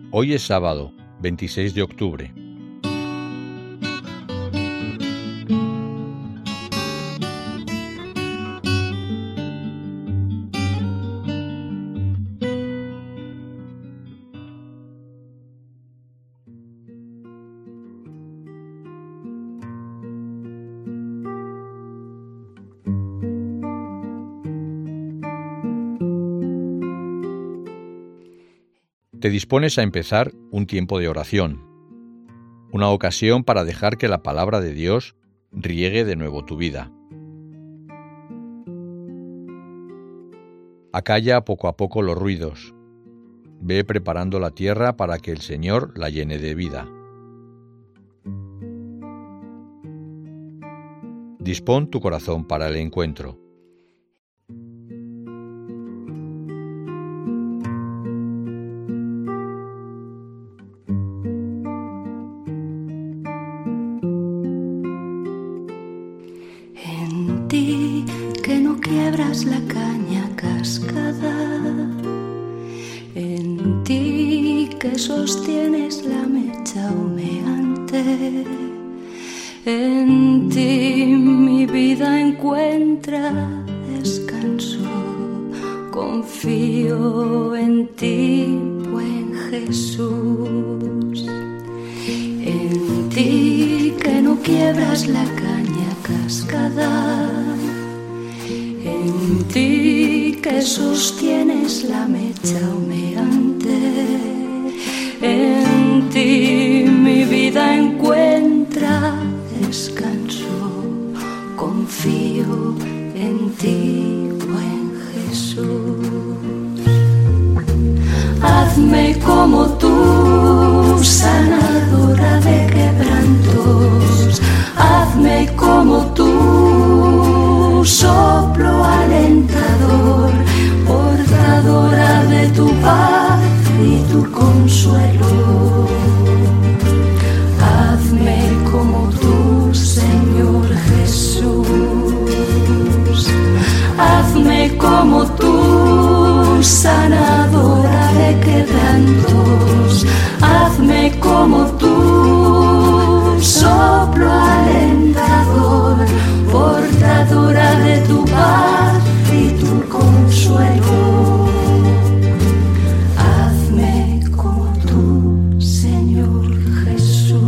Hoy es sábado, 26 de octubre. Te dispones a empezar un tiempo de oración, una ocasión para dejar que la palabra de Dios riegue de nuevo tu vida. Acalla poco a poco los ruidos. Ve preparando la tierra para que el Señor la llene de vida. Dispón tu corazón para el encuentro. En ti que no quiebras la caña cascada, en ti que sostienes la mecha humeante, en ti mi vida encuentra descanso. Confío en ti, buen Jesús. En ti que no quiebras la caña cascada, en ti que sostienes la mecha humeante, en ti mi vida encuentra descanso. Confío en ti, buen Jesús. Hazme como tú, sanadora de quebrantos. Hazme como tú, soplo alentador, portadora de tu paz y tu consuelo. Hazme como tú, Señor Jesús. Hazme como tú, sanadora de quebrantos. Hazme como tú, soplo alentador, portadora de tu paz y tu consuelo. Hazme como tú, Señor Jesús.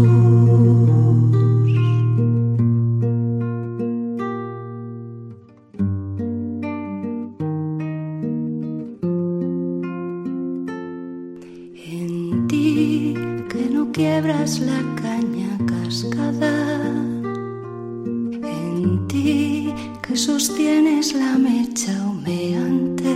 En ti que no quiebras la caña cascada, en ti que sostienes la mecha humeante,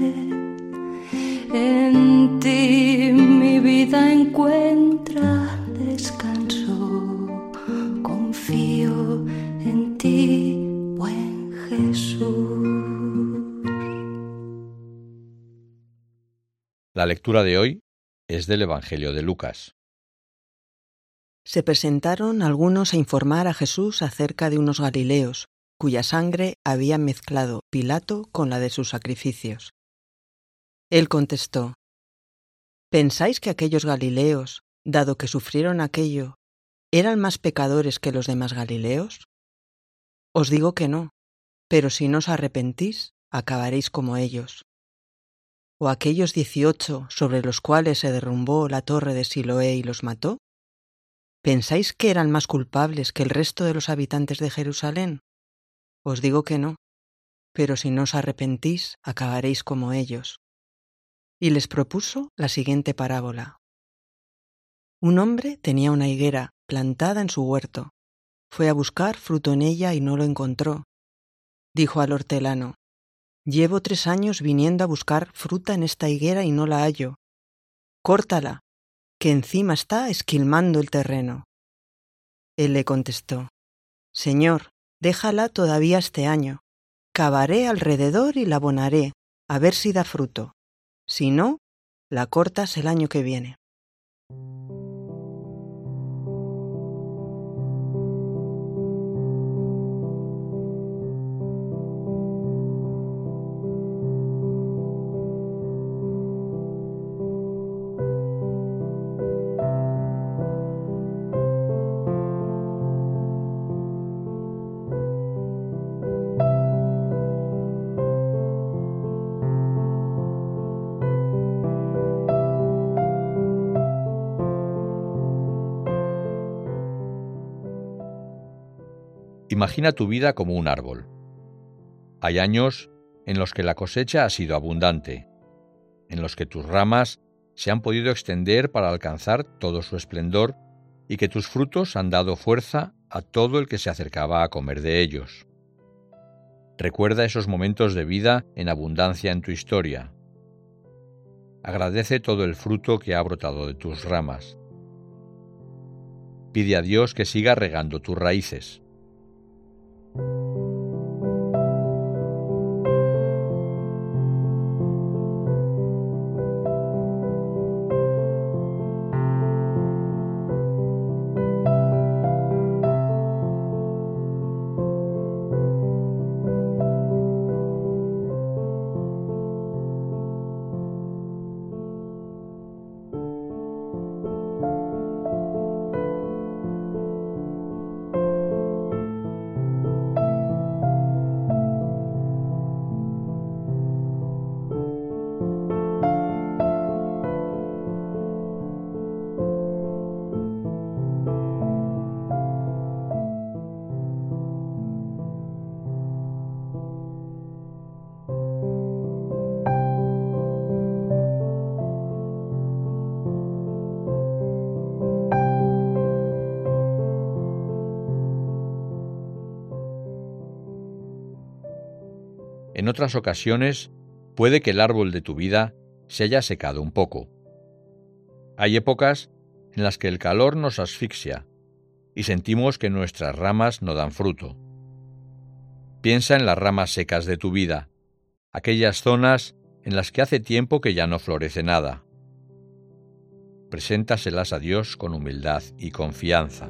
en ti mi vida encuentra descanso. Confío en ti, buen Jesús. La lectura de hoy es del Evangelio de Lucas. Se presentaron algunos a informar a Jesús acerca de unos galileos, cuya sangre había mezclado Pilato con la de sus sacrificios. Él contestó: ¿Pensáis que aquellos galileos, dado que sufrieron aquello, eran más pecadores que los demás galileos? Os digo que no, pero si no os arrepentís, acabaréis como ellos. ¿O aquellos 18 sobre los cuales se derrumbó la torre de Siloé y los mató? ¿Pensáis que eran más culpables que el resto de los habitantes de Jerusalén? Os digo que no, pero si no os arrepentís, acabaréis como ellos. Y les propuso la siguiente parábola. Un hombre tenía una higuera plantada en su huerto. Fue a buscar fruto en ella y no lo encontró. Dijo al hortelano: Llevo 3 años viniendo a buscar fruta en esta higuera y no la hallo. Córtala, que encima está esquilmando el terreno. Él le contestó: Señor, déjala todavía este año. Cavaré alrededor y la abonaré, a ver si da fruto. Si no, la cortas el año que viene. Imagina tu vida como un árbol. Hay años en los que la cosecha ha sido abundante, en los que tus ramas se han podido extender para alcanzar todo su esplendor y que tus frutos han dado fuerza a todo el que se acercaba a comer de ellos. Recuerda esos momentos de vida en abundancia en tu historia. Agradece todo el fruto que ha brotado de tus ramas. Pide a Dios que siga regando tus raíces. En otras ocasiones, puede que el árbol de tu vida se haya secado un poco. Hay épocas en las que el calor nos asfixia y sentimos que nuestras ramas no dan fruto. Piensa en las ramas secas de tu vida, aquellas zonas en las que hace tiempo que ya no florece nada. Preséntaselas a Dios con humildad y confianza.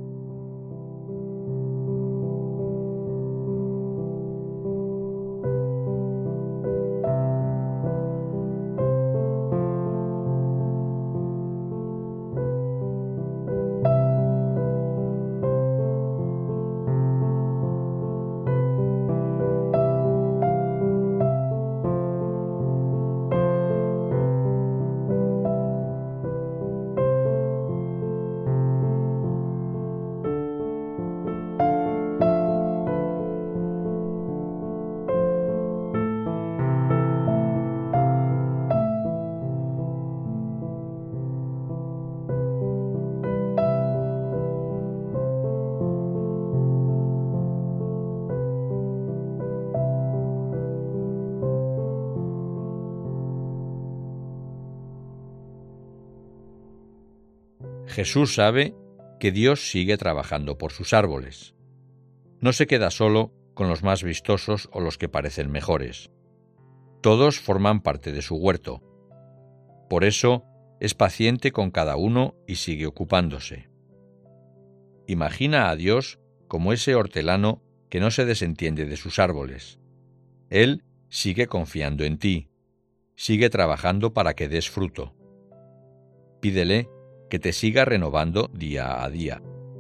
Jesús sabe que Dios sigue trabajando por sus árboles. No se queda solo con los más vistosos o los que parecen mejores. Todos forman parte de su huerto. Por eso es paciente con cada uno y sigue ocupándose. Imagina a Dios como ese hortelano que no se desentiende de sus árboles. Él sigue confiando en ti, sigue trabajando para que des fruto. Pídele que te siga renovando día a día.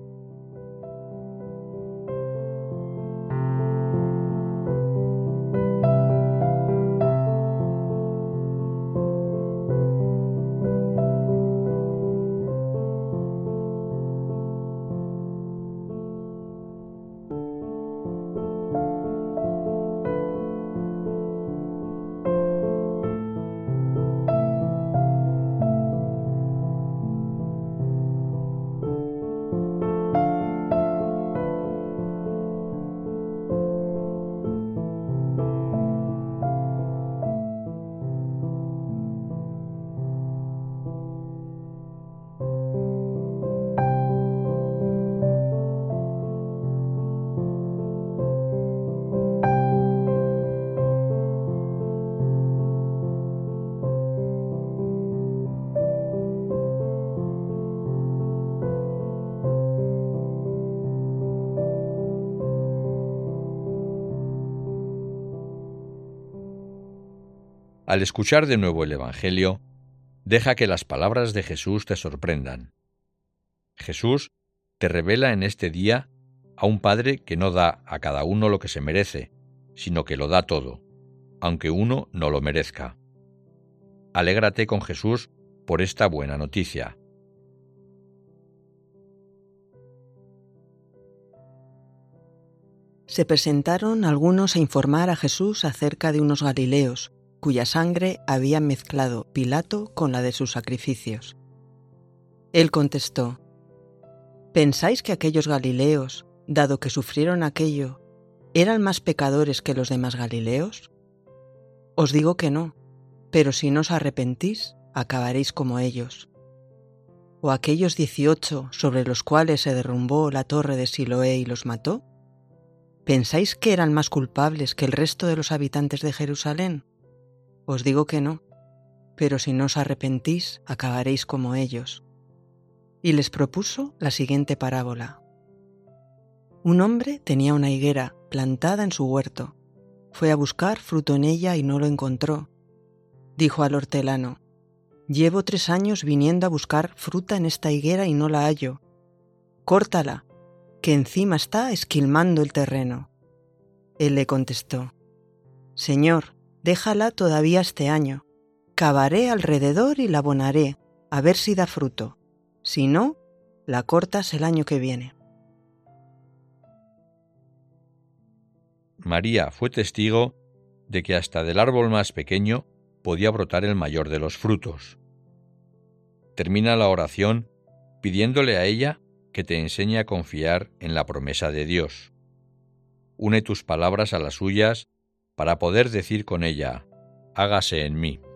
Al escuchar de nuevo el Evangelio, deja que las palabras de Jesús te sorprendan. Jesús te revela en este día a un Padre que no da a cada uno lo que se merece, sino que lo da todo, aunque uno no lo merezca. Alégrate con Jesús por esta buena noticia. Se presentaron algunos a informar a Jesús acerca de unos galileos, cuya sangre había mezclado Pilato con la de sus sacrificios. Él contestó: ¿Pensáis que aquellos galileos, dado que sufrieron aquello, eran más pecadores que los demás galileos? Os digo que no, pero si no os arrepentís, acabaréis como ellos. ¿O aquellos 18 sobre los cuales se derrumbó la torre de Siloé y los mató? ¿Pensáis que eran más culpables que el resto de los habitantes de Jerusalén? Os digo que no, pero si no os arrepentís, acabaréis como ellos. Y les propuso la siguiente parábola. Un hombre tenía una higuera plantada en su huerto. Fue a buscar fruto en ella y no lo encontró. Dijo al hortelano: «Llevo 3 años viniendo a buscar fruta en esta higuera y no la hallo. Córtala, que encima está esquilmando el terreno». Él le contestó: «Señor, déjala todavía este año. Cavaré alrededor y la abonaré, a ver si da fruto. Si no, la cortas el año que viene». María fue testigo de que hasta del árbol más pequeño podía brotar el mayor de los frutos. Termina la oración pidiéndole a ella que te enseñe a confiar en la promesa de Dios. Une tus palabras a las suyas para poder decir con ella: hágase en mí.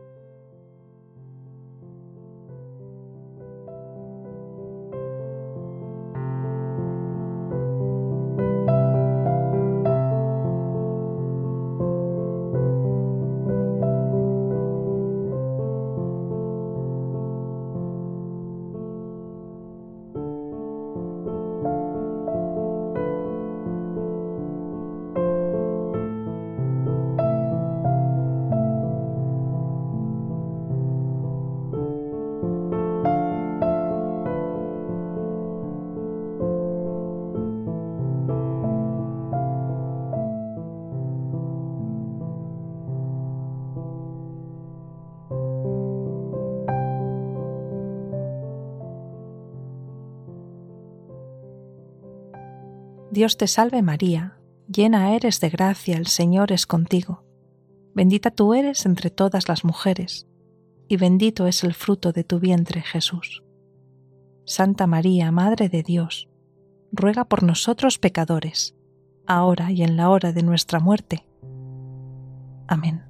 Dios te salve María, llena eres de gracia, el Señor es contigo. Bendita tú eres entre todas las mujeres, y bendito es el fruto de tu vientre, Jesús. Santa María, Madre de Dios, ruega por nosotros pecadores, ahora y en la hora de nuestra muerte. Amén.